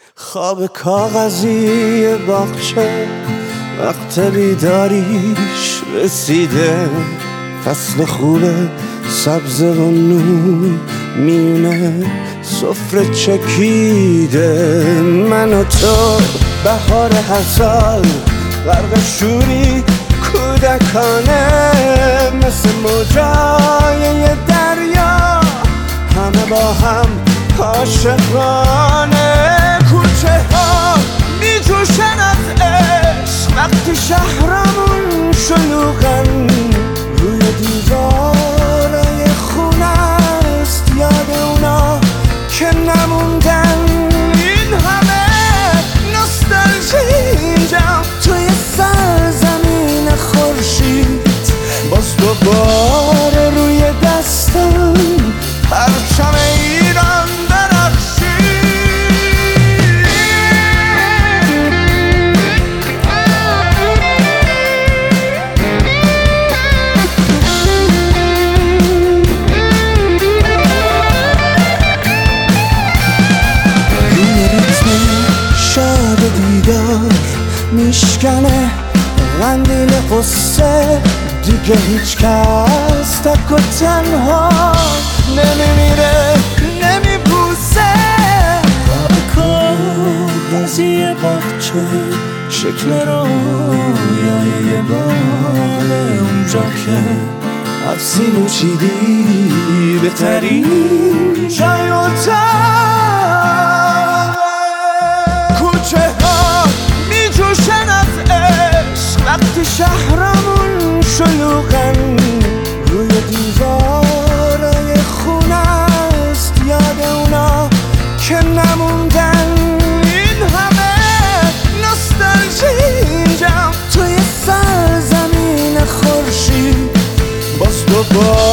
خواب کاغذی باغچه وقت بیداریش رسیده، فصل خوبه سبز و نور میونه سفره چکیده. من و تو بهار هر سال غرق شوری کودکانه، مثل موجای دریا همه با هم عاشقانه. کوچه ها می جوشن از عشق وقتی شهرمون شلوغن، روی دیوارای خونه است یاد اونا که نموندن. این همه نوستالژی اینجا توی سرزمین خورشید، باز دوباره روی دستم پرچم ایران میشکنه قندیل قصه، دیگه هیچ کس تک و تنها نمیمیره نمیپوسه. خواب کاغذی باغچه شکل رویای یه باغه، اونجا که افسین و چیدی بهترین جای اتاق. کوچه ها می جوشن از عشق وقتی شهرمون شلوغن، روی دیوارای خونه است یاد اونا که نموندن. این همه نوستالژی اینجا توی سرزمین خورشید، باز دوباره